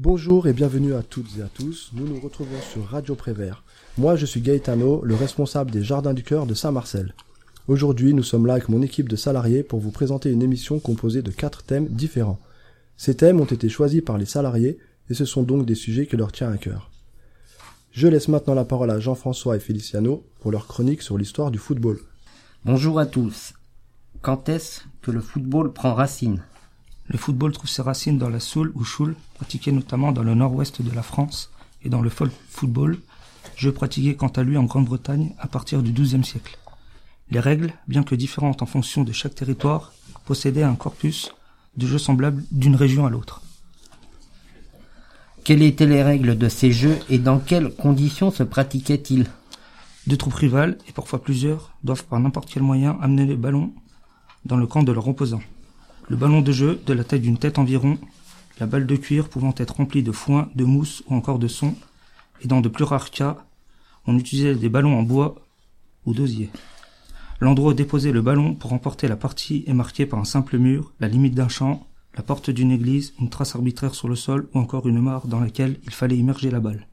Bonjour et bienvenue à toutes et à tous, nous nous retrouvons sur Radio Prévert. Moi je suis Gaëtano, le responsable des Jardins du Cœur de Saint-Marcel. Aujourd'hui nous sommes là avec mon équipe de salariés pour vous présenter une émission composée de 4 thèmes différents. Ces thèmes ont été choisis par les salariés et ce sont donc des sujets qui leur tiennent à cœur. Je laisse maintenant la parole à Jean-François et Feliciano pour leur chronique sur l'histoire du football. Bonjour à tous. Quand est-ce que le football prend racine ? Le football trouve ses racines dans la soul ou choule, pratiquée notamment dans le nord-ouest de la France, et dans le folk football, jeu pratiqué quant à lui en Grande-Bretagne à partir du XIIe siècle. Les règles, bien que différentes en fonction de chaque territoire, possédaient un corpus de jeux semblables d'une région à l'autre. Quelles étaient les règles de ces jeux et dans quelles conditions se pratiquaient-ils ? Deux troupes rivales, et parfois plusieurs, doivent par n'importe quel moyen amener les ballons dans le camp de leur opposant. Le ballon de jeu, de la taille d'une tête environ, la balle de cuir pouvant être remplie de foin, de mousse ou encore de son, et dans de plus rares cas, on utilisait des ballons en bois ou d'osier. L'endroit où déposer le ballon pour remporter la partie est marqué par un simple mur, la limite d'un champ, la porte d'une église, une trace arbitraire sur le sol ou encore une mare dans laquelle il fallait immerger la balle.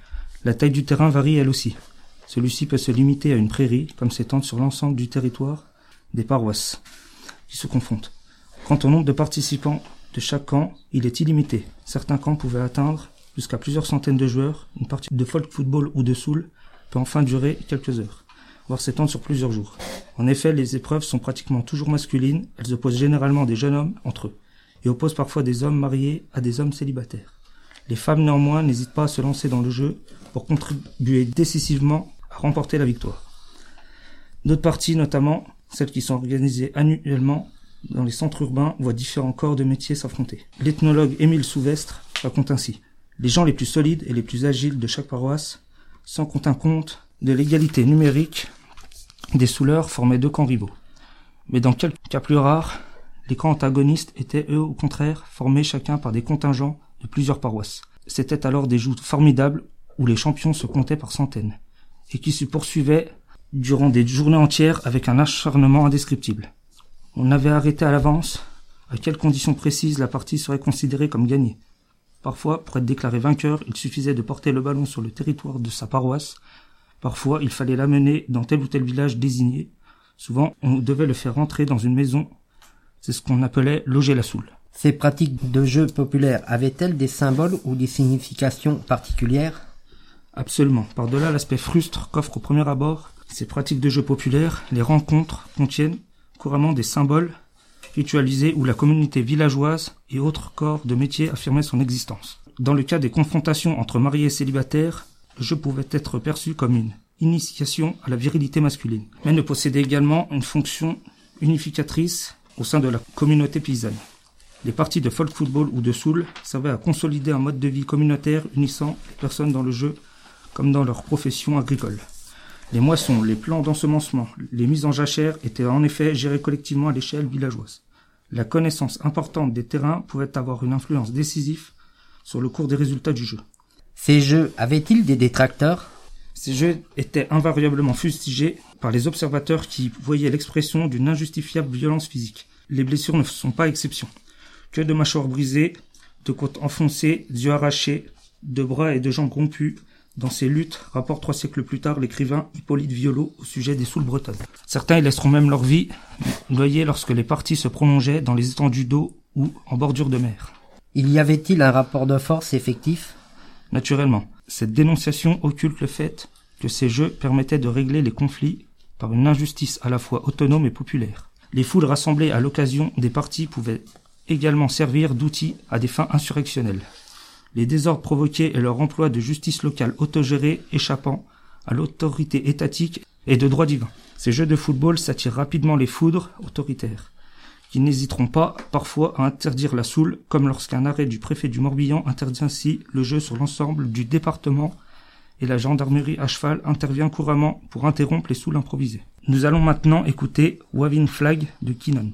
La taille du terrain varie elle aussi. Celui-ci peut se limiter à une prairie, comme s'étendre sur l'ensemble du territoire des paroisses qui se confondent. Quant au nombre de participants de chaque camp, il est illimité. Certains camps pouvaient atteindre jusqu'à plusieurs centaines de joueurs. Une partie de folk football ou de soul peut enfin durer quelques heures, voire s'étendre sur plusieurs jours. En effet, les épreuves sont pratiquement toujours masculines. Elles opposent généralement des jeunes hommes entre eux et opposent parfois des hommes mariés à des hommes célibataires. Les femmes néanmoins n'hésitent pas à se lancer dans le jeu pour contribuer décisivement à remporter la victoire. D'autres parties, notamment celles qui sont organisées annuellement dans les centres urbains, voient différents corps de métiers s'affronter. L'ethnologue Émile Souvestre raconte ainsi: les gens les plus solides et les plus agiles de chaque paroisse, sans qu'on tînt compte de l'égalité numérique des souleurs, formaient deux camps rivaux. Mais dans quelques cas plus rares, les camps antagonistes étaient eux au contraire formés chacun par des contingents de plusieurs paroisses. C'étaient alors des joutes formidables où les champions se comptaient par centaines et qui se poursuivaient durant des journées entières avec un acharnement indescriptible. On avait arrêté à l'avance à quelles conditions précises la partie serait considérée comme gagnée. Parfois, pour être déclaré vainqueur, il suffisait de porter le ballon sur le territoire de sa paroisse. Parfois, il fallait l'amener dans tel ou tel village désigné. Souvent, on devait le faire rentrer dans une maison. C'est ce qu'on appelait loger la soule. Ces pratiques de jeux populaires avaient-elles des symboles ou des significations particulières ? Absolument. Par-delà l'aspect frustre qu'offrent au premier abord ces pratiques de jeux populaires, les rencontres contiennent couramment des symboles ritualisés où la communauté villageoise et autres corps de métier affirmaient son existence. Dans le cas des confrontations entre mariés et célibataires, le jeu pouvait être perçu comme une initiation à la virilité masculine, mais ne possédait également une fonction unificatrice au sein de la communauté paysanne. Les parties de folk football ou de soul servaient à consolider un mode de vie communautaire unissant les personnes dans le jeu comme dans leur profession agricole. Les moissons, les plans d'ensemencement, les mises en jachère étaient en effet gérées collectivement à l'échelle villageoise. La connaissance importante des terrains pouvait avoir une influence décisive sur le cours des résultats du jeu. Ces jeux avaient-ils des détracteurs ? Ces jeux étaient invariablement fustigés par les observateurs qui voyaient l'expression d'une injustifiable violence physique. Les blessures ne sont pas exception. Que de mâchoires brisées, de côtes enfoncées, d'yeux arrachés, de bras et de jambes rompus. Dans ces luttes, rapporte 3 siècles plus tard l'écrivain Hippolyte Violot au sujet des soules bretonnes. Certains y laisseront même leur vie noyée lorsque les parties se prolongeaient dans les étendues d'eau ou en bordure de mer. Il y avait-il un rapport de force effectif ? Naturellement, cette dénonciation occulte le fait que ces jeux permettaient de régler les conflits par une injustice à la fois autonome et populaire. Les foules rassemblées à l'occasion des parties pouvaient également servir d'outils à des fins insurrectionnelles. Les désordres provoqués et leur emploi de justice locale autogérée échappant à l'autorité étatique et de droit divin. Ces jeux de football s'attirent rapidement les foudres autoritaires, qui n'hésiteront pas parfois à interdire la soule, comme lorsqu'un arrêt du préfet du Morbihan interdit ainsi le jeu sur l'ensemble du département et la gendarmerie à cheval intervient couramment pour interrompre les soules improvisées. Nous allons maintenant écouter Waving Flag de Keenan.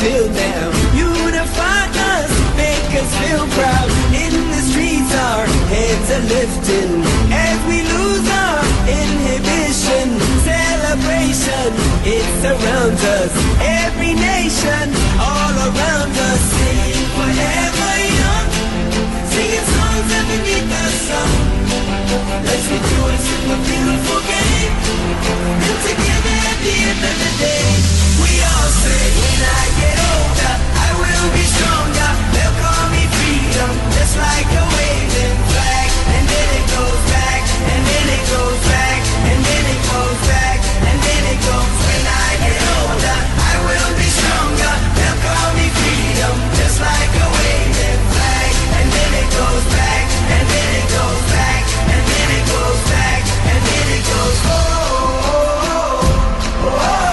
field now. Unify us, make us feel proud. In the streets our heads are lifting as we lose our inhibition. Celebration, it surrounds us. Every nation, all around us. Sing forever young, singing songs underneath the sun. Let's rejoice in the beautiful game, and together at the end of the day, we all say, when I get older, I will be stronger. They'll call me freedom, just like a waving flag. And then it goes back, and then it goes back, and then it goes back, and then it goes. When I get older, I will be stronger. They'll call me freedom, just like a waving flag. And then it goes back, and then it goes back, and then it goes back, and then it goes. Oh, oh, oh, oh.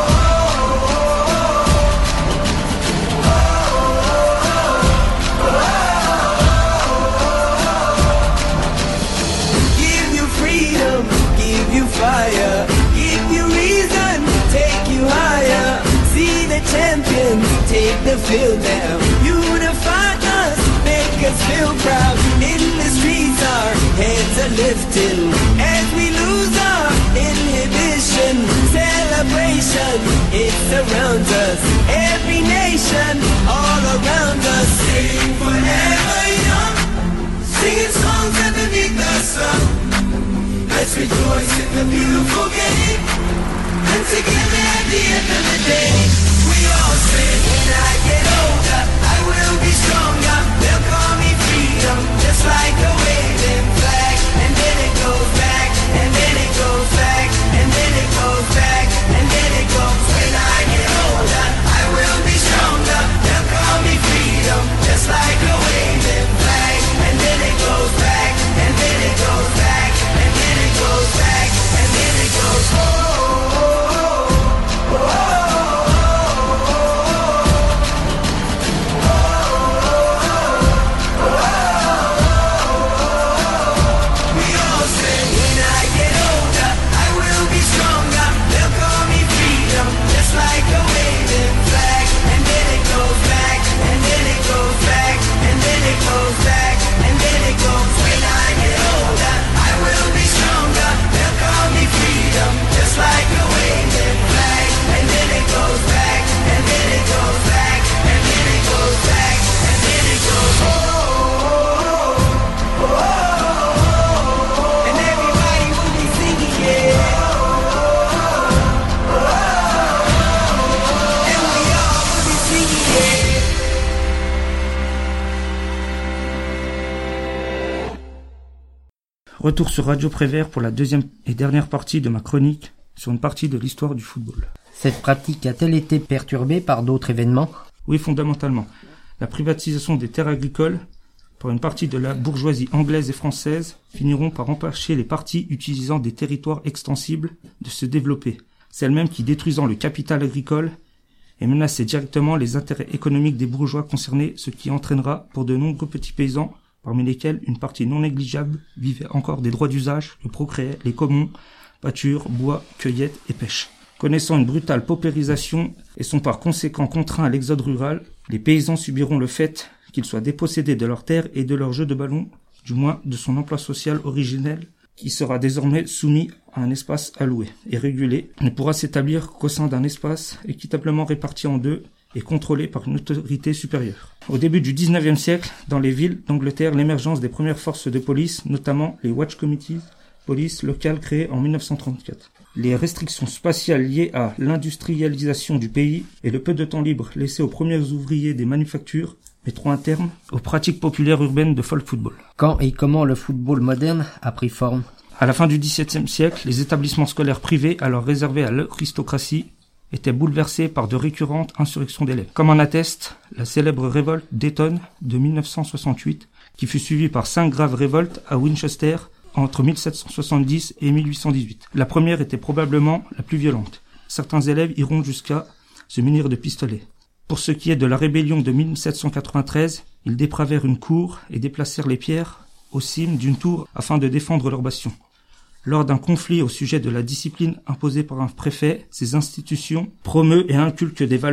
Fire, give you reason, take you higher. See the champions take the field now. Unify us, make us feel proud. In the streets our heads are lifting as we lose our inhibition. Celebration, it surrounds us. Every nation, all around us. Sing forever young, singing songs underneath the sun. Let's rejoice in the beautiful game, and together at the end of the day, we all say, when I get older, I will be stronger. They'll call me freedom, just like a waving flag. And then it goes back, and then it goes back, and then it goes back, and then it goes. When I get older, I will be stronger. They'll call me freedom, just like a waving flag. And then it goes back, and then it goes back, and then it goes back, and then it goes. Oh, oh, oh, we all say, when I get older, I will be stronger. They'll call me freedom, just like a waving flag. And then it goes back, and then it goes back, and then it goes back, and then it goes. When I get older, I will be stronger. They'll call me freedom, just like a waving flag. And then it goes back, and then it goes back, and then it goes back, and then it goes. Oh, oh, oh, oh. And everybody will be singing, yeah. And we all will be singing, yeah. Retour sur Radio Prévert pour la deuxième et dernière partie de ma chronique sur une partie de l'histoire du football. Cette pratique a-t-elle été perturbée par d'autres événements? Oui, fondamentalement. La privatisation des terres agricoles par une partie de la bourgeoisie anglaise et française finiront par empêcher les partis utilisant des territoires extensibles de se développer, celles-mêmes qui, détruisant le capital agricole et menaçaient directement les intérêts économiques des bourgeois concernés, ce qui entraînera pour de nombreux petits paysans, parmi lesquels une partie non négligeable vivait encore des droits d'usage, le procréait, les communs, pâture, bois, cueillette et pêche. Connaissant une brutale paupérisation et sont par conséquent contraints à l'exode rural, les paysans subiront le fait qu'ils soient dépossédés de leurs terres et de leur jeu de ballon, du moins de son emploi social originel, qui sera désormais soumis à un espace alloué et régulé, ne pourra s'établir qu'au sein d'un espace équitablement réparti en deux et contrôlé par une autorité supérieure. Au début du 19e siècle, dans les villes d'Angleterre, l'émergence des premières forces de police, notamment les Watch Committees, police locale créée en 1934. Les restrictions spatiales liées à l'industrialisation du pays et le peu de temps libre laissé aux premiers ouvriers des manufactures mettront un terme aux pratiques populaires urbaines de folk football. Quand et comment le football moderne a pris forme? À la fin du XVIIe siècle, les établissements scolaires privés, alors réservés à l'aristocratie, étaient bouleversés par de récurrentes insurrections d'élèves. Comme en atteste la célèbre révolte d'Eton de 1968, qui fut suivie par 5 graves révoltes à Winchester entre 1770 et 1818. La première était probablement la plus violente. Certains élèves iront jusqu'à se munir de pistolets. Pour ce qui est de la rébellion de 1793, ils dépravèrent une cour et déplacèrent les pierres au cime d'une tour afin de défendre leur bastion. Lors d'un conflit au sujet de la discipline imposée par un préfet, ces institutions promeuvent et inculquent des valeurs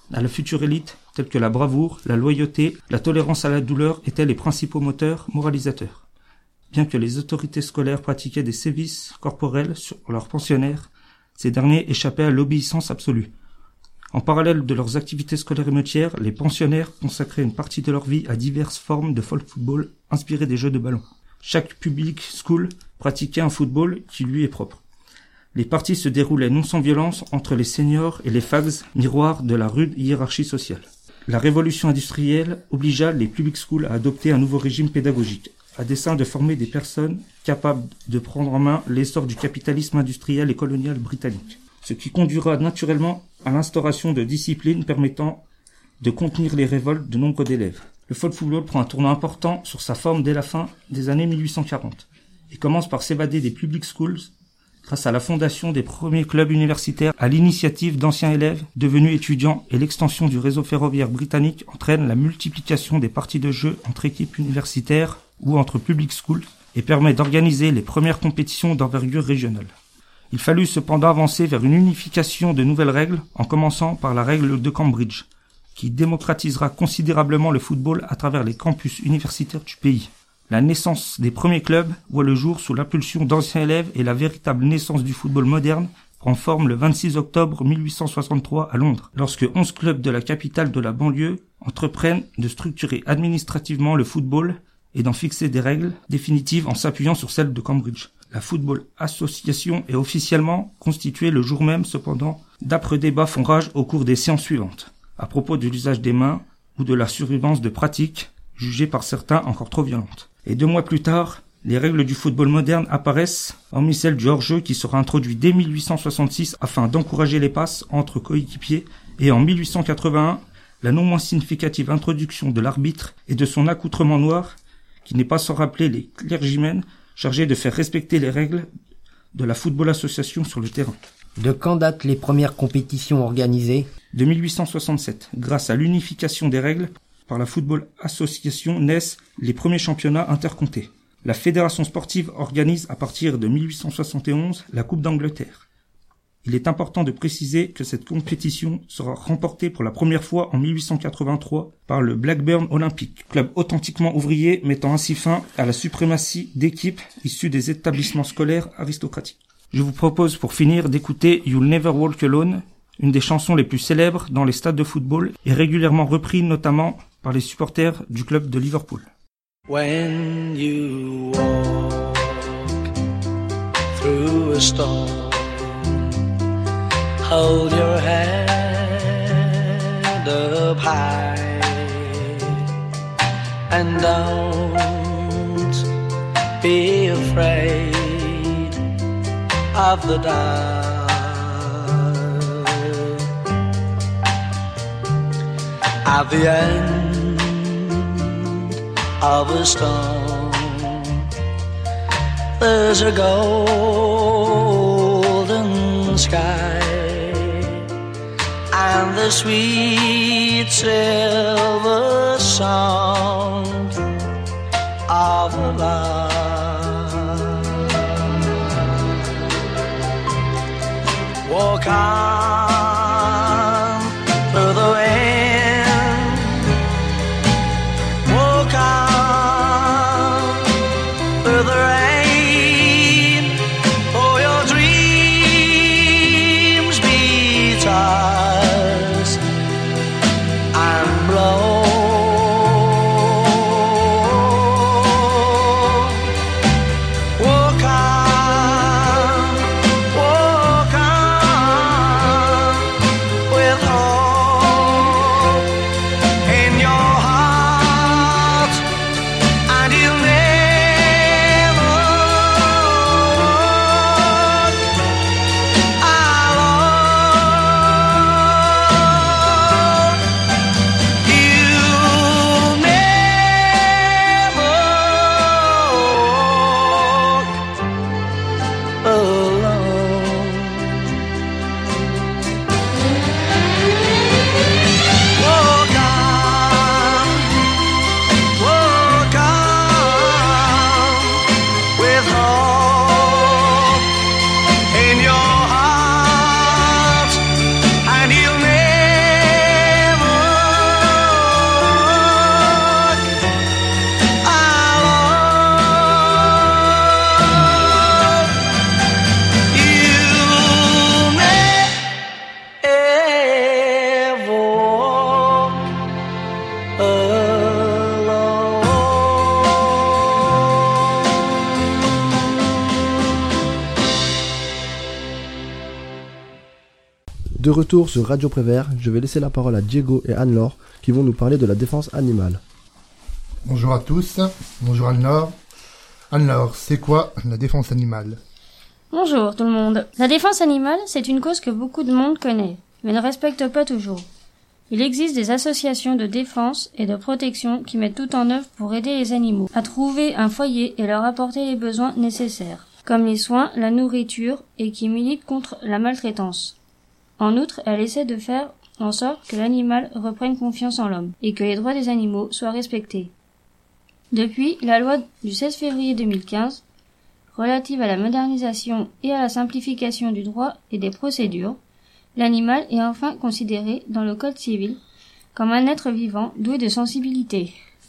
à la future élite, telles que la bravoure, la loyauté, la tolérance à la douleur étaient les principaux moteurs moralisateurs. Bien que les autorités scolaires pratiquaient des sévices corporels sur leurs pensionnaires, ces derniers échappaient à l'obéissance absolue. En parallèle de leurs activités scolaires et métières, les pensionnaires consacraient une partie de leur vie à diverses formes de folk football inspirées des jeux de ballon. Chaque public school pratiquait un football qui lui est propre. Les parties se déroulaient non sans violence entre les seniors et les fags, miroirs de la rude hiérarchie sociale. La révolution industrielle obligea les public schools à adopter un nouveau régime pédagogique, à dessein de former des personnes capables de prendre en main l'essor du capitalisme industriel et colonial britannique. Ce qui conduira naturellement à l'instauration de disciplines permettant de contenir les révoltes de nombre d'élèves. Le folk football prend un tournant important sur sa forme dès la fin des années 1840 et commence par s'évader des public schools grâce à la fondation des premiers clubs universitaires à l'initiative d'anciens élèves devenus étudiants, et l'extension du réseau ferroviaire britannique entraîne la multiplication des parties de jeu entre équipes universitaires ou entre public schools et permet d'organiser les premières compétitions d'envergure régionale. Il fallut cependant avancer vers une unification de nouvelles règles, en commençant par la règle de Cambridge, qui démocratisera considérablement le football à travers les campus universitaires du pays. La naissance des premiers clubs voit le jour sous l'impulsion d'anciens élèves et la véritable naissance du football moderne prend forme le 26 octobre 1863 à Londres, lorsque 11 clubs de la capitale de la banlieue entreprennent de structurer administrativement le football et d'en fixer des règles définitives en s'appuyant sur celles de Cambridge. La Football Association est officiellement constituée le jour même, cependant, d'âpres débats font rage au cours des séances suivantes, à propos de l'usage des mains ou de la surveillance de pratiques, jugées par certains encore trop violentes. Et 2 mois plus tard, les règles du football moderne apparaissent, hormis celle du hors-jeu qui sera introduit dès 1866 afin d'encourager les passes entre coéquipiers, et en 1881, la non moins significative introduction de l'arbitre et de son accoutrement noir, qui n'est pas sans rappeler les clergymens chargés de faire respecter les règles de la Football Association sur le terrain. De quand datent les premières compétitions organisées ? De 1867, grâce à l'unification des règles par la Football Association, naissent les premiers championnats intercomtés. La fédération sportive organise à partir de 1871 la Coupe d'Angleterre. Il est important de préciser que cette compétition sera remportée pour la première fois en 1883 par le Blackburn Olympic, club authentiquement ouvrier mettant ainsi fin à la suprématie d'équipes issues des établissements scolaires aristocratiques. Je vous propose pour finir d'écouter You'll Never Walk Alone, une des chansons les plus célèbres dans les stades de football et régulièrement reprise notamment par les supporters du club de Liverpool. When you walk through a storm, hold your head up high and don't be afraid of the dark. At the end of a storm, there's a golden sky and the sweet silver sound of the lark. Walk on through the wind, walk on through the rain, for your dreams be tossed and blown. Walk on De retour sur Radio Prévert, je vais laisser la parole à Diego et Anne-Laure qui vont nous parler de la défense animale. Bonjour à tous, bonjour Anne-Laure. Anne-Laure, c'est quoi la défense animale ? Bonjour tout le monde. La défense animale, c'est une cause que beaucoup de monde connaît, mais ne respecte pas toujours. Il existe des associations de défense et de protection qui mettent tout en œuvre pour aider les animaux à trouver un foyer et leur apporter les besoins nécessaires, comme les soins, la nourriture, et qui militent contre la maltraitance. En outre, elle essaie de faire en sorte que l'animal reprenne confiance en l'homme et que les droits des animaux soient respectés. Depuis la loi du 16 février 2015, relative à la modernisation et à la simplification du droit et des procédures, l'animal est enfin considéré dans le Code civil comme un être vivant doué de sensibilité.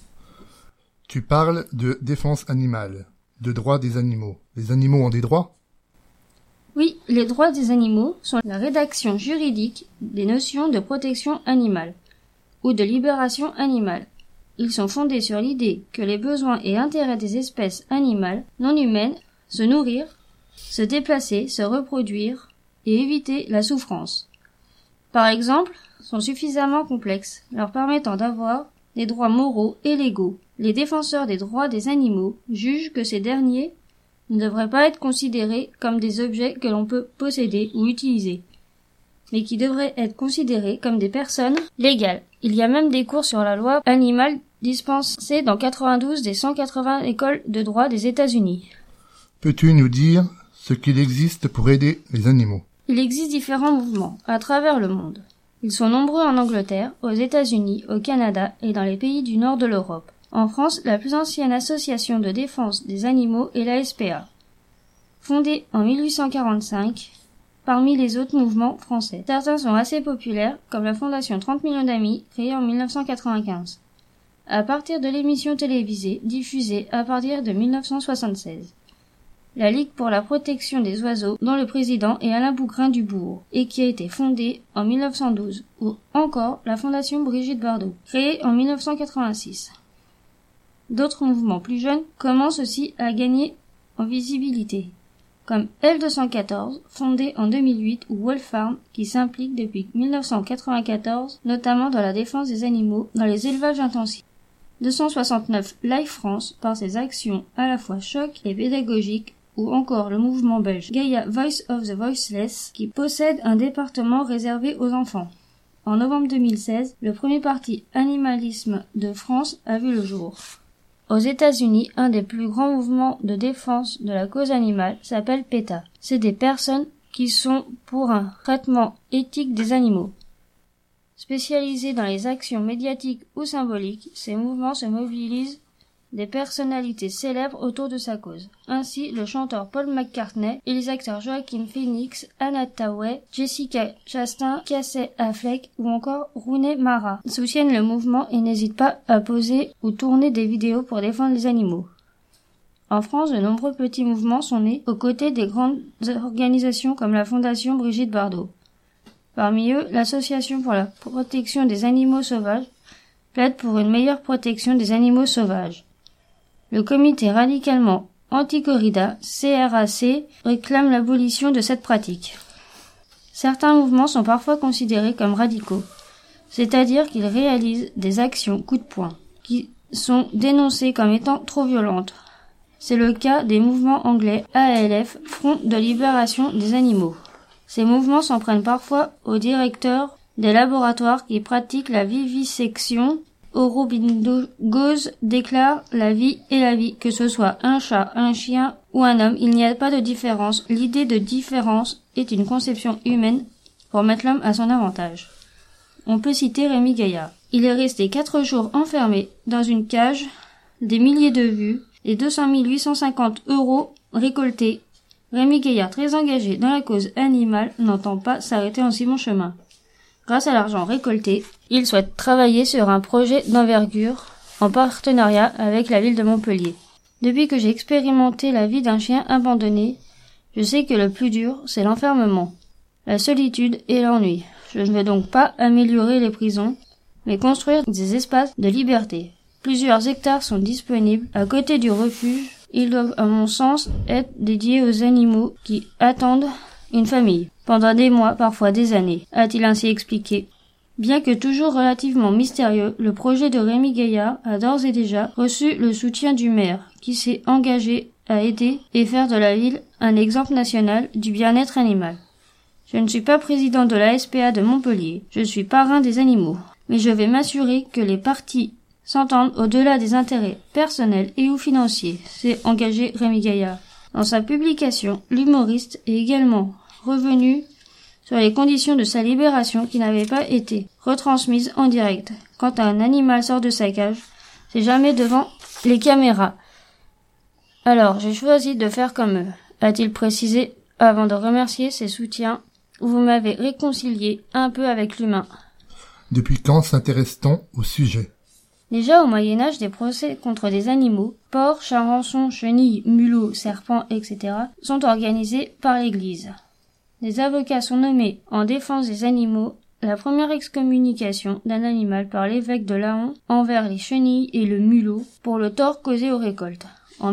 Tu parles de défense animale, de droits des animaux. Les animaux ont des droits ? Oui, les droits des animaux sont la rédaction juridique des notions de protection animale ou de libération animale. Ils sont fondés sur l'idée que les besoins et intérêts des espèces animales non humaines, se nourrir, se déplacer, se reproduire et éviter la souffrance, par exemple, sont suffisamment complexes, leur permettant d'avoir des droits moraux et légaux. Les défenseurs des droits des animaux jugent que ces derniers ne devraient pas être considérés comme des objets que l'on peut posséder ou utiliser, mais qui devraient être considérés comme des personnes légales. Il y a même des cours sur la loi animale dispensés dans 92 des 180 écoles de droit des États-Unis. Peux-tu nous dire ce qu'il existe pour aider les animaux ? Il existe différents mouvements à travers le monde. Ils sont nombreux en Angleterre, aux États-Unis, au Canada et dans les pays du nord de l'Europe. En France, la plus ancienne association de défense des animaux est la SPA, fondée en 1845 parmi les autres mouvements français. Certains sont assez populaires, comme la Fondation 30 millions d'amis, créée en 1995, à partir de l'émission télévisée diffusée à partir de 1976. La Ligue pour la protection des oiseaux, dont le président est Alain Bougrain-Dubourg, et qui a été fondée en 1912, ou encore la Fondation Brigitte Bardot, créée en 1986. D'autres mouvements plus jeunes commencent aussi à gagner en visibilité, comme L214, fondé en 2008, ou Wolf Farm, qui s'implique depuis 1994, notamment dans la défense des animaux dans les élevages intensifs. 269 Life France, par ses actions à la fois choc et pédagogiques, ou encore le mouvement belge Gaia Voice of the Voiceless, qui possède un département réservé aux enfants. En novembre 2016, le premier parti Animalisme de France a vu le jour. Aux États-Unis, un des plus grands mouvements de défense de la cause animale s'appelle PETA. C'est des personnes qui sont pour un traitement éthique des animaux. Spécialisés dans les actions médiatiques ou symboliques, ces mouvements se mobilisent des personnalités célèbres autour de sa cause. Ainsi, le chanteur Paul McCartney et les acteurs Joaquin Phoenix, Anna Thaoué, Jessica Chastain, Casey Affleck ou encore Rooney Mara soutiennent le mouvement et n'hésitent pas à poser ou tourner des vidéos pour défendre les animaux. En France, de nombreux petits mouvements sont nés aux côtés des grandes organisations comme la Fondation Brigitte Bardot. Parmi eux, l'Association pour la protection des animaux sauvages plaide pour une meilleure protection des animaux sauvages. Le comité radicalement anti-corrida, CRAC, réclame l'abolition de cette pratique. Certains mouvements sont parfois considérés comme radicaux, c'est-à-dire qu'ils réalisent des actions coup de poing, qui sont dénoncées comme étant trop violentes. C'est le cas des mouvements anglais ALF, Front de libération des animaux. Ces mouvements s'en prennent parfois aux directeurs des laboratoires qui pratiquent la vivisection. Aurobindo-Gause déclare la vie est la vie, que ce soit un chat, un chien ou un homme, il n'y a pas de différence. L'idée de différence est une conception humaine pour mettre l'homme à son avantage. On peut citer Rémi Gaillard. Il est resté 4 jours enfermé dans une cage, des milliers de vues et 200 850 € récoltés. Rémi Gaillard, très engagé dans la cause animale, n'entend pas s'arrêter en si bon chemin. Grâce à l'argent récolté, il souhaite travailler sur un projet d'envergure en partenariat avec la ville de Montpellier. Depuis que j'ai expérimenté la vie d'un chien abandonné, je sais que le plus dur, c'est l'enfermement, la solitude et l'ennui. Je ne veux donc pas améliorer les prisons, mais construire des espaces de liberté. Plusieurs hectares sont disponibles à côté du refuge. Ils doivent, à mon sens, être dédiés aux animaux qui attendent une famille. pendant des mois, parfois des années, a-t-il ainsi expliqué. Bien que toujours relativement mystérieux, le projet de Rémi Gaillard a d'ores et déjà reçu le soutien du maire, qui s'est engagé à aider et faire de la ville un exemple national du bien-être animal. Je ne suis pas président de la SPA de Montpellier, je suis parrain des animaux, mais je vais m'assurer que les parties s'entendent au-delà des intérêts personnels et ou financiers, s'est engagé Rémi Gaillard. Dans sa publication, l'humoriste est également revenu sur les conditions de sa libération qui n'avaient pas été retransmises en direct. Quand un animal sort de sa cage, c'est jamais devant les caméras. Alors, j'ai choisi de faire comme eux, a-t-il précisé avant de remercier ses soutiens. Vous m'avez réconcilié un peu avec l'humain. Depuis quand s'intéresse-t-on au sujet? Déjà au Moyen-Âge, des procès contre des animaux, porcs, charançons, chenilles, mulots, serpents, etc., sont organisés par l'Église. Des avocats sont nommés en défense des animaux. La première excommunication d'un animal par l'évêque de Laon envers les chenilles et le mulot pour le tort causé aux récoltes. En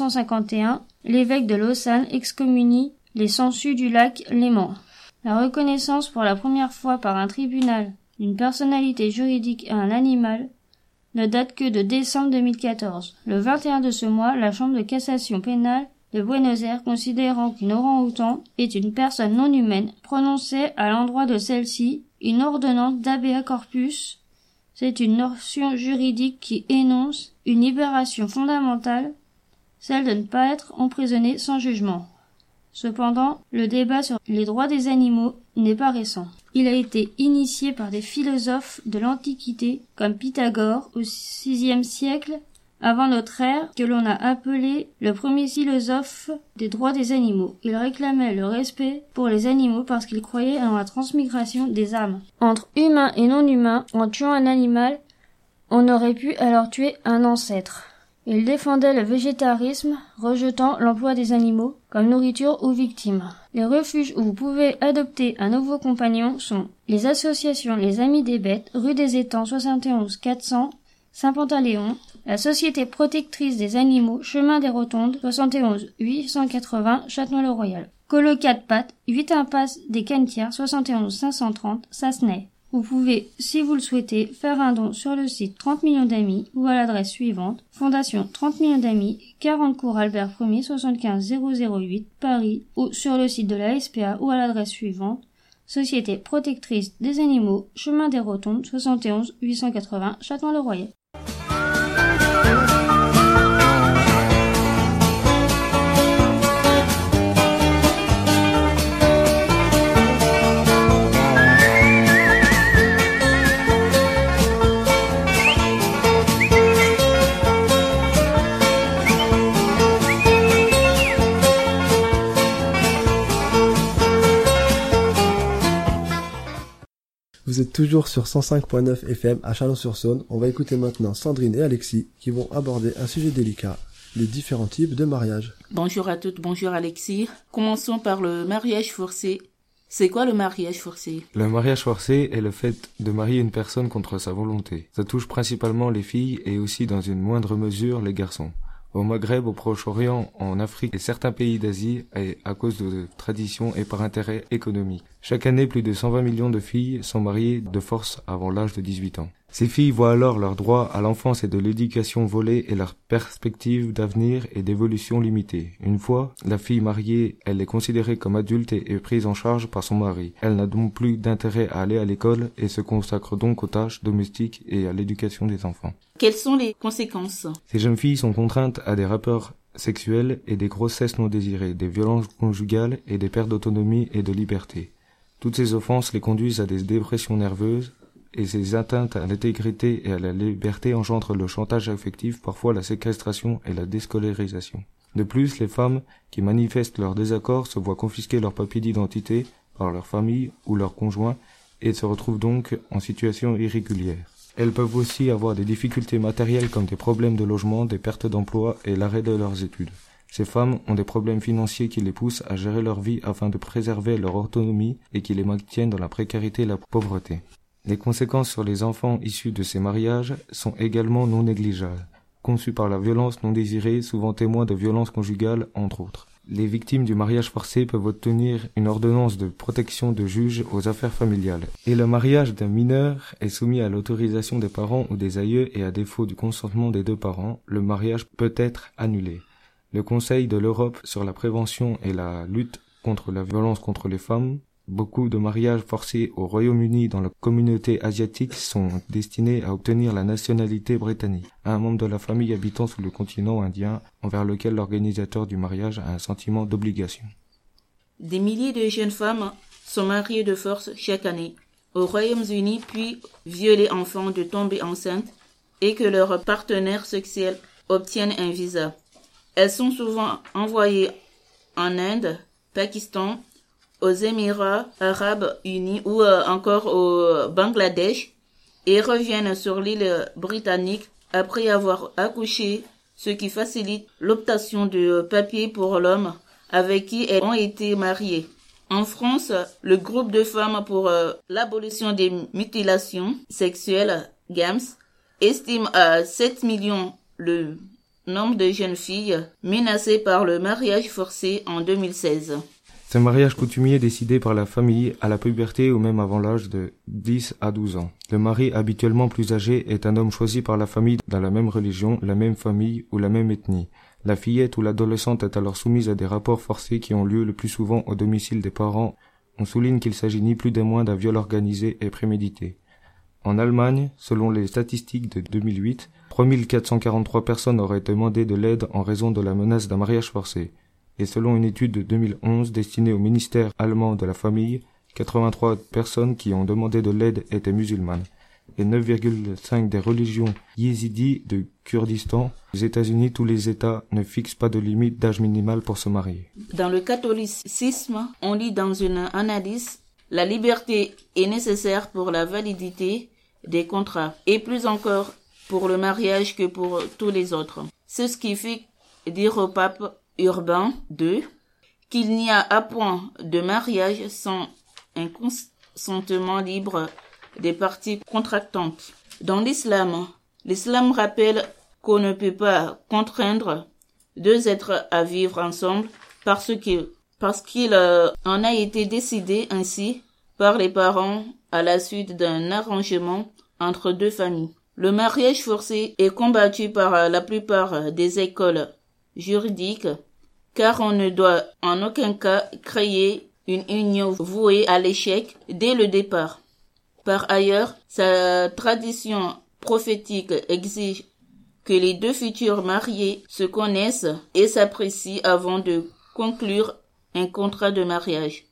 1451, l'évêque de Lausanne excommunie les sangsues du lac Léman. La reconnaissance pour la première fois par un tribunal d'une personnalité juridique à un animal ne date que de décembre 2014. Le 21 de ce mois, la Chambre de cassation pénale de Buenos Aires, considérant qu'une orang-outan est une personne non humaine, prononçait à l'endroit de celle-ci une ordonnance d'habeas corpus. C'est une notion juridique qui énonce une libération fondamentale, celle de ne pas être emprisonné sans jugement. Cependant, le débat sur les droits des animaux n'est pas récent. Il a été initié par des philosophes de l'Antiquité comme Pythagore au VIe siècle avant notre ère, que l'on a appelé le premier philosophe des droits des animaux. Il réclamait le respect pour les animaux parce qu'il croyait en la transmigration des âmes. Entre humains et non-humains, en tuant un animal, on aurait pu alors tuer un ancêtre. Il défendait le végétarisme, rejetant l'emploi des animaux comme nourriture ou victime. Les refuges où vous pouvez adopter un nouveau compagnon sont les associations Les Amis des Bêtes, rue des Étangs 71 400, Saint-Pantaléon, la Société protectrice des animaux, chemin des Rotondes, 71 880, Châtenois-le-Royal. Colo 4 pattes, 8 impasse des Canetières, 71 530, Sassenay. Vous pouvez, si vous le souhaitez, faire un don sur le site 30 millions d'amis ou à l'adresse suivante, Fondation 30 millions d'amis, 40 cours Albert 1er, 75 008, Paris, ou sur le site de la SPA ou à l'adresse suivante, Société protectrice des animaux, chemin des Rotondes, 71 880, Châtenois-le-Royal. Vous êtes toujours sur 105.9 FM à Chalon-sur-Saône. On va écouter maintenant Sandrine et Alexis qui vont aborder un sujet délicat, les différents types de mariage. Bonjour à toutes, bonjour Alexis. Commençons par le mariage forcé. C'est quoi le mariage forcé? Le mariage forcé est le fait de marier une personne contre sa volonté. Ça touche principalement les filles et aussi dans une moindre mesure les garçons. Au Maghreb, au Proche-Orient, en Afrique et certains pays d'Asie, et à cause de traditions et par intérêt économique. Chaque année, plus de 120 millions de filles sont mariées de force avant l'âge de 18 ans. Ces filles voient alors leurs droits à l'enfance et de l'éducation volés et leurs perspectives d'avenir et d'évolution limitées. Une fois la fille mariée, elle est considérée comme adulte et est prise en charge par son mari. Elle n'a donc plus d'intérêt à aller à l'école et se consacre donc aux tâches domestiques et à l'éducation des enfants. Quelles sont les conséquences? Ces jeunes filles sont contraintes à des rapports sexuels et des grossesses non désirées, des violences conjugales et des pertes d'autonomie et de liberté. Toutes ces offenses les conduisent à des dépressions nerveuses et ces atteintes à l'intégrité et à la liberté engendrent le chantage affectif, parfois la séquestration et la déscolarisation. De plus, les femmes qui manifestent leur désaccord se voient confisquer leurs papiers d'identité par leur famille ou leur conjoint et se retrouvent donc en situation irrégulière. Elles peuvent aussi avoir des difficultés matérielles comme des problèmes de logement, des pertes d'emploi et l'arrêt de leurs études. Ces femmes ont des problèmes financiers qui les poussent à gérer leur vie afin de préserver leur autonomie et qui les maintiennent dans la précarité et la pauvreté. Les conséquences sur les enfants issus de ces mariages sont également non négligeables. Conçus par la violence non désirée, souvent témoins de violences conjugales, entre autres. Les victimes du mariage forcé peuvent obtenir une ordonnance de protection de juge aux affaires familiales. Et le mariage d'un mineur est soumis à l'autorisation des parents ou des aïeux et à défaut du consentement des deux parents, le mariage peut être annulé. Le Conseil de l'Europe sur la prévention et la lutte contre la violence contre les femmes. Beaucoup de mariages forcés au Royaume-Uni dans la communauté asiatique sont destinés à obtenir la nationalité britannique à un membre de la famille habitant sous le continent indien envers lequel l'organisateur du mariage a un sentiment d'obligation. Des milliers de jeunes femmes sont mariées de force chaque année au Royaume-Uni puis violent les enfants de tomber enceintes et que leurs partenaires sexuels obtiennent un visa. Elles sont souvent envoyées en Inde, Pakistan, aux Émirats arabes unis ou encore au Bangladesh et reviennent sur l'île britannique après avoir accouché, ce qui facilite l'obtention de papiers pour l'homme avec qui elles ont été mariées. En France, le groupe de femmes pour l'abolition des mutilations sexuelles, GAMS, estime à 7 millions le nombre de jeunes filles menacées par le mariage forcé en 2016. C'est un mariage coutumier décidé par la famille à la puberté ou même avant l'âge de 10 à 12 ans. Le mari, habituellement plus âgé, est un homme choisi par la famille dans la même religion, la même famille ou la même ethnie. La fillette ou l'adolescente est alors soumise à des rapports forcés qui ont lieu le plus souvent au domicile des parents. On souligne qu'il s'agit ni plus ni moins d'un viol organisé et prémédité. En Allemagne, selon les statistiques de 2008, 3443 personnes auraient demandé de l'aide en raison de la menace d'un mariage forcé. Et selon une étude de 2011 destinée au ministère allemand de la famille, 83 personnes qui ont demandé de l'aide étaient musulmanes. Et 9,5 des religions yézidis de Kurdistan. Aux États-Unis, tous les États ne fixent pas de limite d'âge minimal pour se marier. Dans le catholicisme, on lit dans une analyse, la liberté est nécessaire pour la validité des contrats, et plus encore pour le mariage que pour tous les autres. C'est ce qui fait dire au pape Urbain II qu'il n'y a à point de mariage sans un consentement libre des parties contractantes. Dans l'islam rappelle qu'on ne peut pas contraindre deux êtres à vivre ensemble parce qu'il en a été décidé ainsi par les parents à la suite d'un arrangement entre deux familles. Le mariage forcé est combattu par la plupart des écoles juridiques car on ne doit en aucun cas créer une union vouée à l'échec dès le départ. Par ailleurs, sa tradition prophétique exige que les deux futurs mariés se connaissent et s'apprécient avant de conclure un contrat de mariage.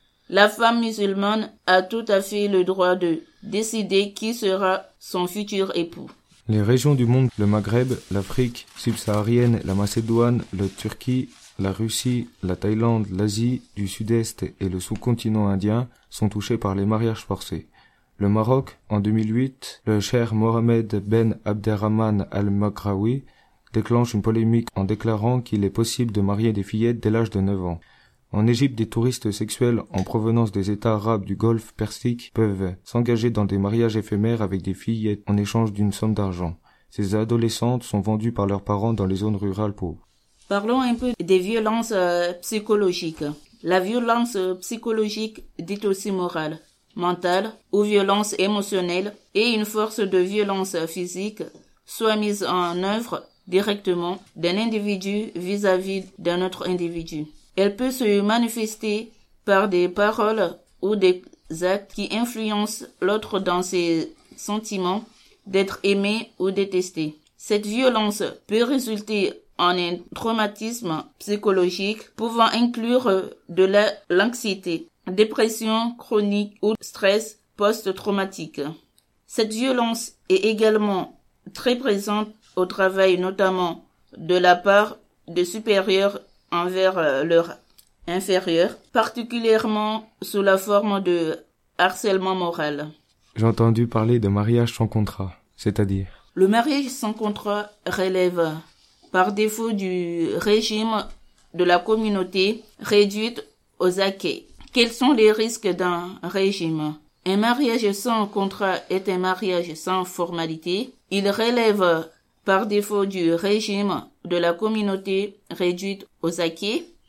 La femme musulmane a tout à fait le droit de décider qui sera son futur époux. Les régions du monde, le Maghreb, l'Afrique subsaharienne, la Macédoine, la Turquie, la Russie, la Thaïlande, l'Asie du Sud-Est et le sous-continent indien sont touchés par les mariages forcés. Le Maroc, en 2008, le cheikh Mohamed Ben Abderrahman Al-Maghraoui déclenche une polémique en déclarant qu'il est possible de marier des fillettes dès l'âge de 9 ans. En Égypte, des touristes sexuels en provenance des États arabes du Golfe Persique peuvent s'engager dans des mariages éphémères avec des fillettes en échange d'une somme d'argent. Ces adolescentes sont vendues par leurs parents dans les zones rurales pauvres. Parlons un peu des violences psychologiques. La violence psychologique, dite aussi morale, mentale ou violence émotionnelle, est une force de violence physique, soit mise en œuvre directement d'un individu vis-à-vis d'un autre individu. Elle peut se manifester par des paroles ou des actes qui influencent l'autre dans ses sentiments d'être aimé ou détesté. Cette violence peut résulter en un traumatisme psychologique pouvant inclure de l'anxiété, dépression chronique ou stress post-traumatique. Cette violence est également très présente au travail, notamment de la part de supérieurs envers leurs inférieurs, particulièrement sous la forme de harcèlement moral. J'ai entendu parler de mariage sans contrat, c'est-à-dire? Le mariage sans contrat relève par défaut du régime de la communauté réduite aux acquis. Quels sont les risques d'un régime? Un mariage sans contrat est un mariage sans formalité. Il relève par défaut du régime de la communauté réduite aux acquis.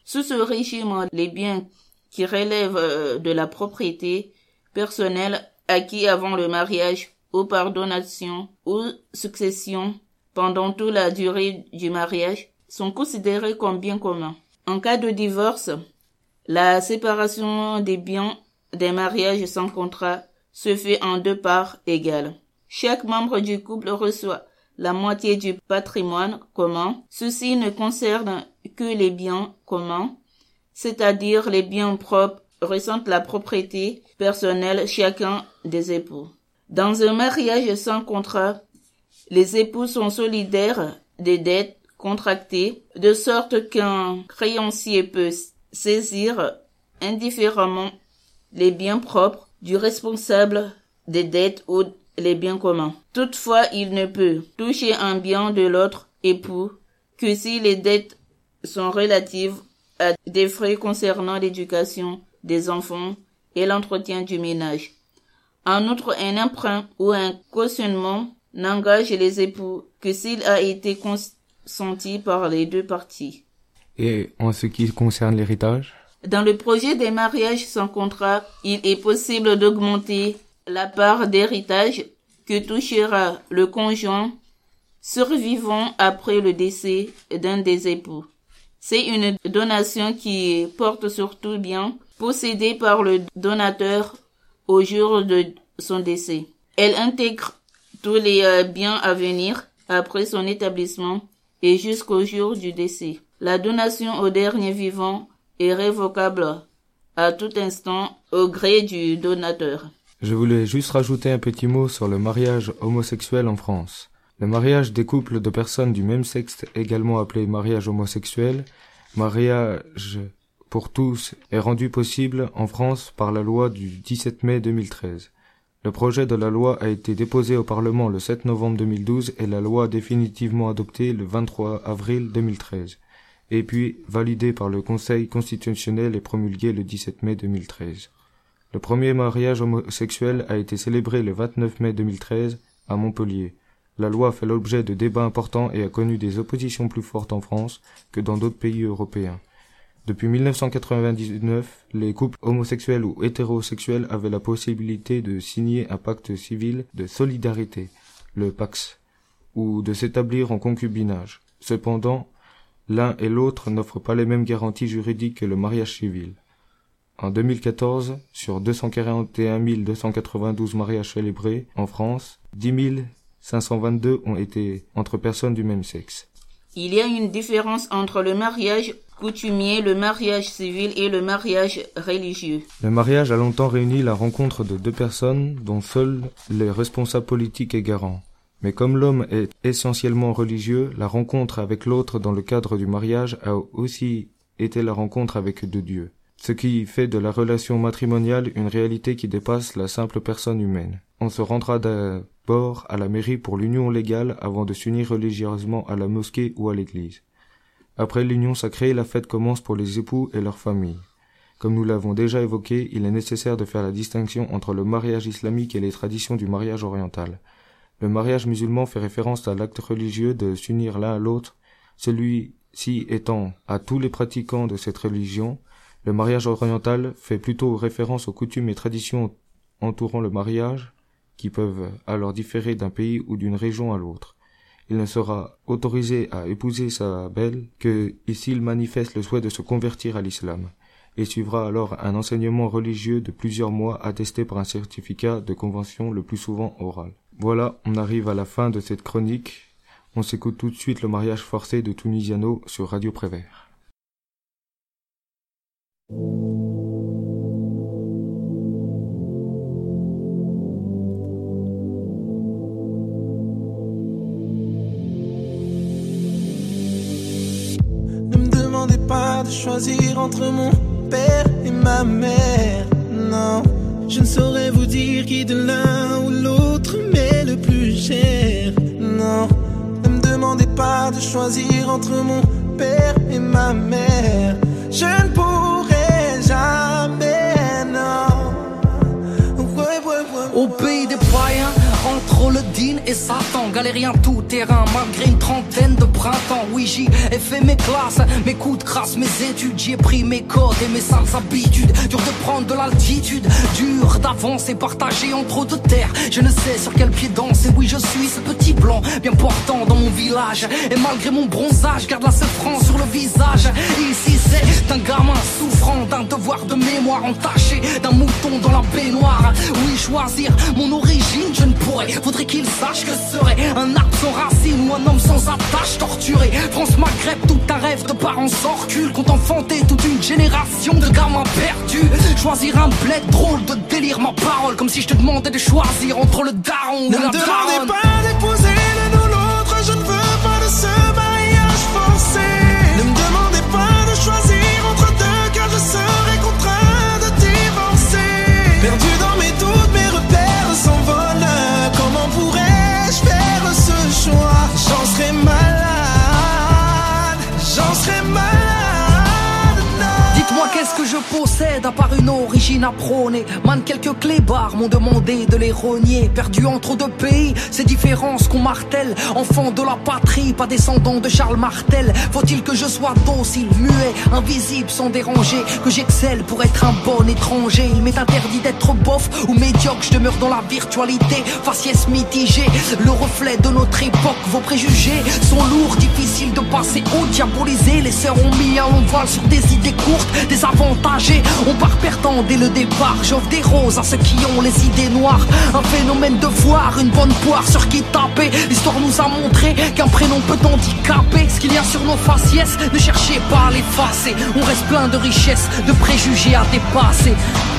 Sous ce régime, les biens qui relèvent de la propriété personnelle acquis avant le mariage ou par donation ou succession pendant toute la durée du mariage sont considérés comme biens communs. En cas de divorce, la séparation des biens des mariages sans contrat se fait en 2 parts égales. Chaque membre du couple reçoit la moitié du patrimoine commun. Ceci ne concerne que les biens communs, c'est-à-dire les biens propres ressentent la propriété personnelle chacun des époux. Dans un mariage sans contrat, les époux sont solidaires des dettes contractées, de sorte qu'un créancier peut saisir indifféremment les biens propres du responsable des dettes ou les biens communs. Toutefois, il ne peut toucher un bien de l'autre époux que si les dettes sont relatives à des frais concernant l'éducation des enfants et l'entretien du ménage. En outre, un emprunt ou un cautionnement n'engage les époux que s'il a été consenti par les 2 parties. Et en ce qui concerne l'héritage? Dans le projet des mariages sans contrat, il est possible d'augmenter la part d'héritage que touchera le conjoint survivant après le décès d'un des époux. C'est une donation qui porte sur tout bien possédé par le donateur au jour de son décès. Elle intègre tous les biens à venir après son établissement et jusqu'au jour du décès. La donation au dernier vivant est révocable à tout instant au gré du donateur. Je voulais juste rajouter un petit mot sur le mariage homosexuel en France. Le mariage des couples de personnes du même sexe, également appelé mariage homosexuel, mariage pour tous, est rendu possible en France par la loi du 17 mai 2013. Le projet de la loi a été déposé au Parlement le 7 novembre 2012 et la loi définitivement adoptée le 23 avril 2013, et puis validée par le Conseil constitutionnel et promulguée le 17 mai 2013. Le premier mariage homosexuel a été célébré le 29 mai 2013 à Montpellier. La loi a fait l'objet de débats importants et a connu des oppositions plus fortes en France que dans d'autres pays européens. Depuis 1999, les couples homosexuels ou hétérosexuels avaient la possibilité de signer un pacte civil de solidarité, le PACS, ou de s'établir en concubinage. Cependant, l'un et l'autre n'offrent pas les mêmes garanties juridiques que le mariage civil. En 2014, sur 241 292 mariages célébrés en France, 10 522 ont été entre personnes du même sexe. Il y a une différence entre le mariage coutumier, le mariage civil et le mariage religieux. Le mariage a longtemps réuni la rencontre de 2 personnes dont seul le responsable politique est garant. Mais comme l'homme est essentiellement religieux, la rencontre avec l'autre dans le cadre du mariage a aussi été la rencontre avec de Dieu. Ce qui fait de la relation matrimoniale une réalité qui dépasse la simple personne humaine. On se rendra d'abord à la mairie pour l'union légale avant de s'unir religieusement à la mosquée ou à l'église. Après l'union sacrée, la fête commence pour les époux et leurs familles. Comme nous l'avons déjà évoqué, il est nécessaire de faire la distinction entre le mariage islamique et les traditions du mariage oriental. Le mariage musulman fait référence à l'acte religieux de s'unir l'un à l'autre, celui-ci étant à tous les pratiquants de cette religion. Le mariage oriental fait plutôt référence aux coutumes et traditions entourant le mariage, qui peuvent alors différer d'un pays ou d'une région à l'autre. Il ne sera autorisé à épouser sa belle que s'il manifeste le souhait de se convertir à l'islam. Il suivra alors un enseignement religieux de plusieurs mois attesté par un certificat de convention le plus souvent oral. Voilà, on arrive à la fin de cette chronique. On s'écoute tout de suite le mariage forcé de Tunisiano sur Radio Prévert. Ne me demandez pas de choisir entre mon père et ma mère. Non, je ne saurais vous dire qui de l'un ou l'autre m'est le plus cher. Non, ne me demandez pas de choisir entre mon père et ma mère. Je ne pourrai jamais, non. Au pays des païens, entre le din et Satan, galérien tout terrain malgré une trentaine de printemps. Oui, j'y ai fait mes classes, mes coups de crasse, mes études, j'y ai pris mes codes et mes sales habitudes. Dur de prendre de l'altitude, dur d'avancer, partagé entre deux terres. Je ne sais sur quel pied danser, oui je suis ce petit blanc bien portant dans mon village. Et malgré mon bronzage, garde la franc sur le visage. Ici c'est un gamin souffrant d'un devoir de mémoire entaché d'un mouton dans la baignoire. Oui, choisir mon origine, je ne pourrais. Faudrait qu'il sache que serait un arbre sans racine ou un homme sans attache torturé. France Maghreb, tout un rêve de parents sans recul, compte enfanter toute une génération de gamins perdus. Choisir un bled drôle de délire, ma parole, comme si je te demandais de choisir entre le daron ou la daronne. Ne me demandez pas d'épouser l'un ou l'autre, je ne veux pas de ce mariage forcé. Ne me demandez pas de choisir entre deux, car je serai contraint de divorcer. Perdu dans mes doutes, mes repères s'envolent. Comment pourrais-je faire ce choix? J'en serais malade, j'en serais malade. Dites-moi qu'est-ce que je possède à part une origine à prôner. Man, quelques clébards m'ont demandé de les renier. Perdu entre deux pays, ces différences qu'on martèle. Enfant de la patrie, pas descendant de Charles Martel. Faut-il que je sois docile, muet, invisible, sans déranger, que j'excelle pour être un bon étranger? Il m'est interdit d'être bof ou médiocre, je demeure dans la virtualité. Faciès mitigé, le reflet de notre époque. Vos préjugés sont lourds, difficiles de passer au diabolisé. Les sœurs ont mis un long voile sur des idées courtes, désavantagés. On part perdant dès le départ. J'offre des roses à ceux qui ont les idées noires. Un phénomène de voir, une bonne poire sur qui taper. L'histoire nous a montré qu'un prénom peut handicaper. Ce qu'il y a sur nos faciès, ne cherchez pas à l'effacer. On reste plein de richesses, de préjugés à dépasser.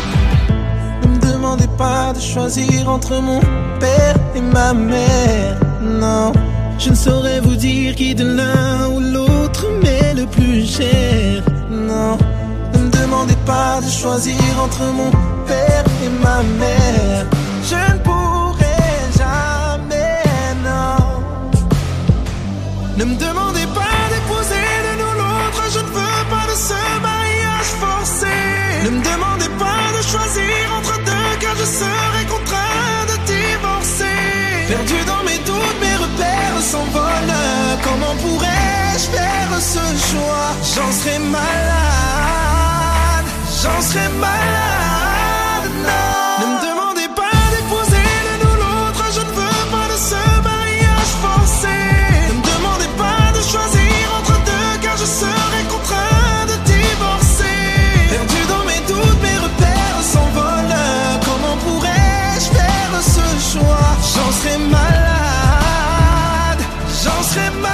Ne me demandez pas de choisir entre mon père et ma mère. Non, je ne saurais vous dire qui de l'un ou l'autre m'est le plus cher. Non, ne me demandez pas de choisir entre mon père et ma mère. Je ne pourrai jamais, non. Ne me demandez pas d'épouser l'un ou l'autre, je ne veux pas de ce mariage forcé. Ne me demandez pas de choisir entre deux, car je serai contraint de divorcer. Perdu dans mes doutes, mes repères s'envolent. Comment pourrais-je faire ce choix? J'en serais malade, j'en serais malade, non. Ne me demandez pas d'épouser l'un ou l'autre, je ne veux pas de ce mariage forcé. Ne me demandez pas de choisir entre deux, car je serai contraint de divorcer. Perdu dans mes doutes, mes repères s'envolent. Comment pourrais-je faire ce choix? J'en serais malade, j'en serais malade.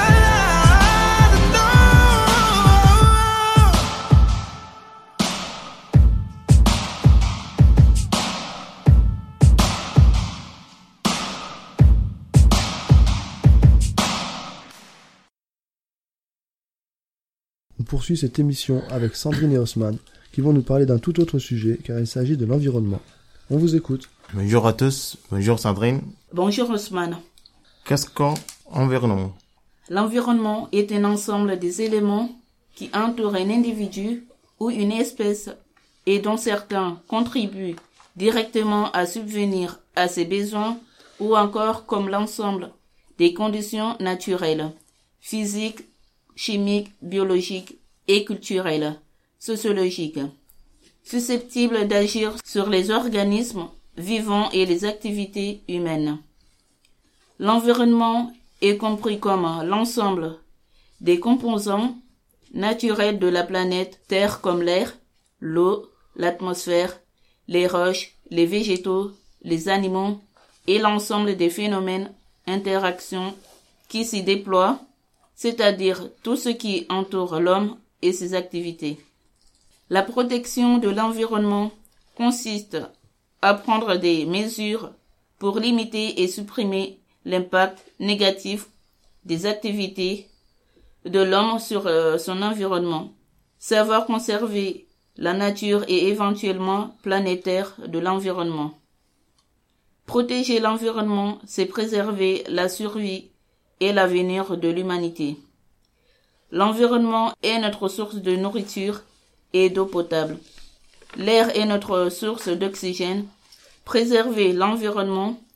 On poursuit cette émission avec Sandrine et Haussmann qui vont nous parler d'un tout autre sujet car il s'agit de l'environnement. On vous écoute. Bonjour à tous, bonjour Sandrine. Bonjour Haussmann. Qu'est-ce qu'un environnement? L'environnement est un ensemble des éléments qui entourent un individu ou une espèce et dont certains contribuent directement à subvenir à ses besoins ou encore comme l'ensemble des conditions naturelles, physiques, chimiques, biologiques et culturelles, sociologiques, susceptibles d'agir sur les organismes vivants et les activités humaines. L'environnement est compris comme l'ensemble des composants naturels de la planète Terre comme l'air, l'eau, l'atmosphère, les roches, les végétaux, les animaux et l'ensemble des phénomènes, interactions qui s'y déploient, c'est-à-dire tout ce qui entoure l'homme et ses activités. La protection de l'environnement consiste à prendre des mesures pour limiter et supprimer l'impact négatif des activités de l'homme sur son environnement, savoir conserver la nature et éventuellement planétaire de l'environnement. Protéger l'environnement, c'est préserver la survie et l'avenir de l'humanité. L'environnement est notre source de nourriture et d'eau potable. L'air est notre source d'oxygène. Préserver l'environnement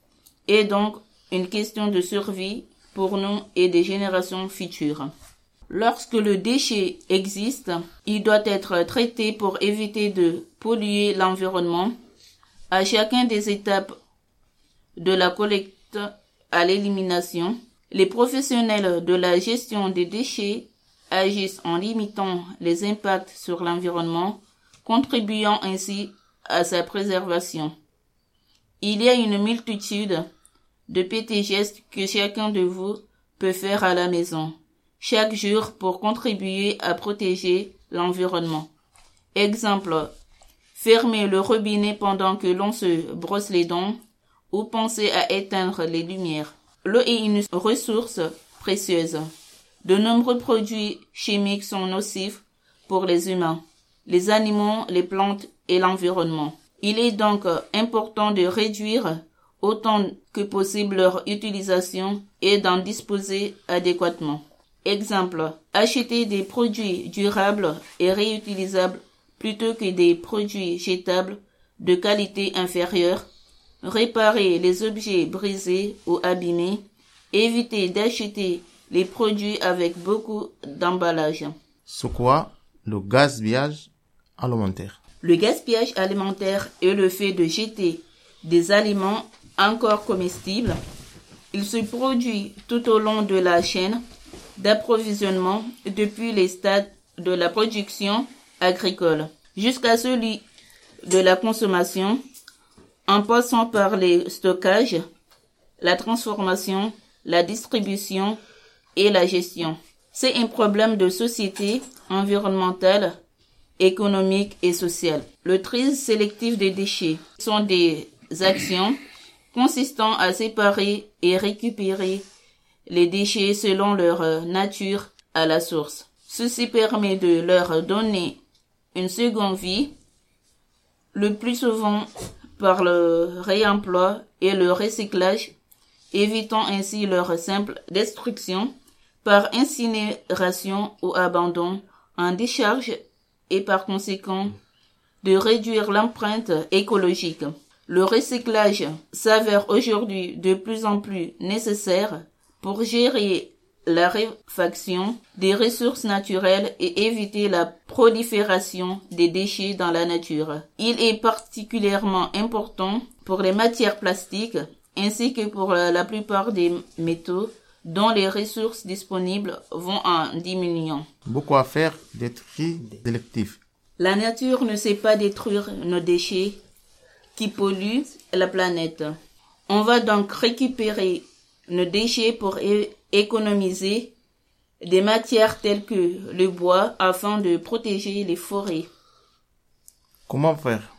est donc une question de survie pour nous et des générations futures. Lorsque le déchet existe, il doit être traité pour éviter de polluer l'environnement. À chacune des étapes de la collecte à l'élimination, les professionnels de la gestion des déchets agissent en limitant les impacts sur l'environnement, contribuant ainsi à sa préservation. Il y a une multitude de petits gestes que chacun de vous peut faire à la maison, chaque jour pour contribuer à protéger l'environnement. Exemple, fermer le robinet pendant que l'on se brosse les dents ou penser à éteindre les lumières. L'eau est une ressource précieuse. De nombreux produits chimiques sont nocifs pour les humains, les animaux, les plantes et l'environnement. Il est donc important de réduire autant que possible leur utilisation et d'en disposer adéquatement. Exemple, acheter des produits durables et réutilisables plutôt que des produits jetables de qualité inférieure, réparer les objets brisés ou abîmés, éviter d'acheter les produits avec beaucoup d'emballage. C'est quoi le gaspillage alimentaire? Le gaspillage alimentaire est le fait de jeter des aliments encore comestibles. Il se produit tout au long de la chaîne d'approvisionnement depuis les stades de la production agricole jusqu'à celui de la consommation, en passant par les stockages, la transformation, la distribution et la gestion. C'est un problème de société, environnementale, économique et sociale. Le tri sélectif des déchets sont des actions consistant à séparer et récupérer les déchets selon leur nature à la source. Ceci permet de leur donner une seconde vie, le plus souvent par le réemploi et le recyclage, évitant ainsi leur simple destruction par incinération ou abandon en décharge et par conséquent de réduire l'empreinte écologique. Le recyclage s'avère aujourd'hui de plus en plus nécessaire pour gérer la raréfaction des ressources naturelles et éviter la prolifération des déchets dans la nature. Il est particulièrement important pour les matières plastiques ainsi que pour la plupart des métaux dont les ressources disponibles vont en diminuant. Beaucoup à faire des tri sélectifs. La nature ne sait pas détruire nos déchets qui polluent la planète. On va donc récupérer nos déchets pour économiser des matières telles que le bois afin de protéger les forêts. Comment faire?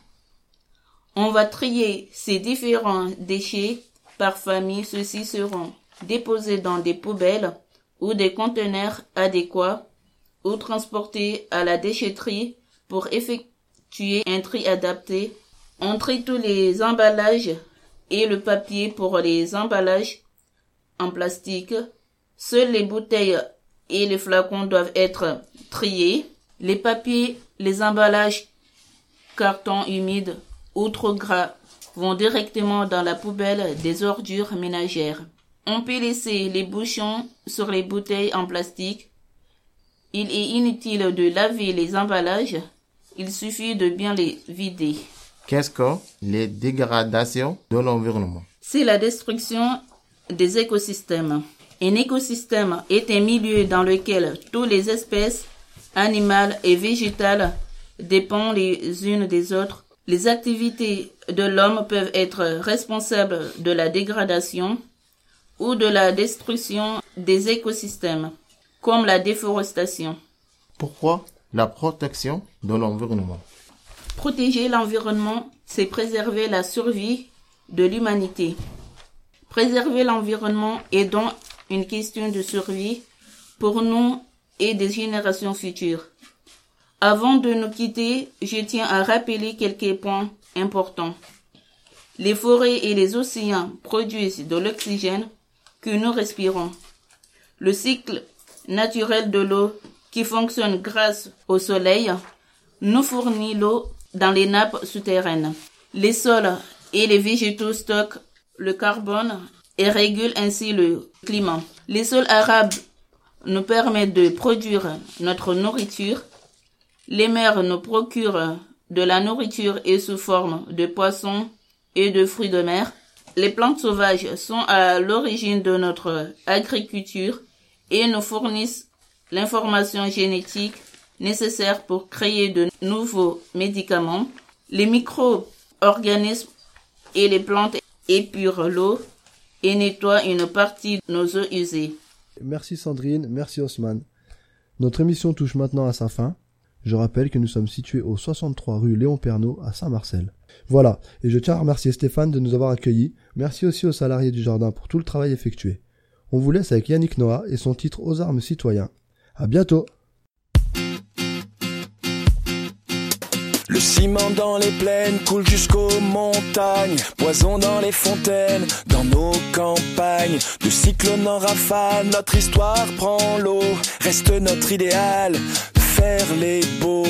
On va trier ces différents déchets par famille. Ceux-ci seront déposés dans des poubelles ou des conteneurs adéquats ou transportés à la déchetterie pour effectuer un tri adapté. On trie tous les emballages et le papier pour les emballages en plastique. Seules les bouteilles et les flacons doivent être triés. Les papiers, les emballages, cartons humides ou trop gras vont directement dans la poubelle des ordures ménagères. On peut laisser les bouchons sur les bouteilles en plastique. Il est inutile de laver les emballages. Il suffit de bien les vider. Qu'est-ce que les dégradations de l'environnement? C'est la destruction des écosystèmes. Un écosystème est un milieu dans lequel toutes les espèces animales et végétales dépendent les unes des autres. Les activités de l'homme peuvent être responsables de la dégradation ou de la destruction des écosystèmes, comme la déforestation. Pourquoi la protection de l'environnement? Protéger l'environnement, c'est préserver la survie de l'humanité. Préserver l'environnement est donc une question de survie pour nous et des générations futures. Avant de nous quitter, je tiens à rappeler quelques points importants. Les forêts et les océans produisent de l'oxygène que nous respirons. Le cycle naturel de l'eau, qui fonctionne grâce au soleil, nous fournit l'eau dans les nappes souterraines. Les sols et les végétaux stockent le carbone et régulent ainsi le climat. Les sols arables nous permettent de produire notre nourriture. Les mers nous procurent de la nourriture et sous forme de poissons et de fruits de mer. Les plantes sauvages sont à l'origine de notre agriculture et nous fournissent l'information génétique nécessaire pour créer de nouveaux médicaments. Les micro-organismes et les plantes épurent l'eau et nettoient une partie de nos eaux usées. Merci Sandrine, merci Osman. Notre émission touche maintenant à sa fin. Je rappelle que nous sommes situés au 63 rue Léon Pernaut à Saint-Marcel. Voilà, et je tiens à remercier Stéphane de nous avoir accueillis. Merci aussi aux salariés du jardin pour tout le travail effectué. On vous laisse avec Yannick Noah et son titre Aux armes citoyens. À bientôt. Le ciment dans les plaines coule jusqu'aux montagnes, poison dans les fontaines, dans nos campagnes. De cyclone en rafale, notre histoire prend l'eau. Reste notre idéal, faire les beaux.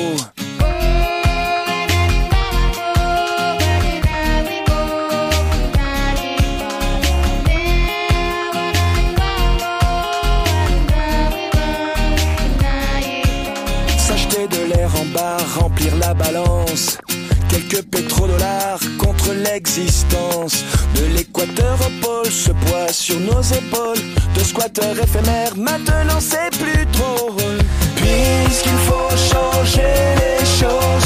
S'acheter de l'air en bar, remplir la balance. Quelques pétrodollars contre l'existence. De l'équateur au pôle, ce poids sur nos épaules. De squatteurs éphémères, maintenant c'est plus drôle. Puisqu'il faut changer les choses,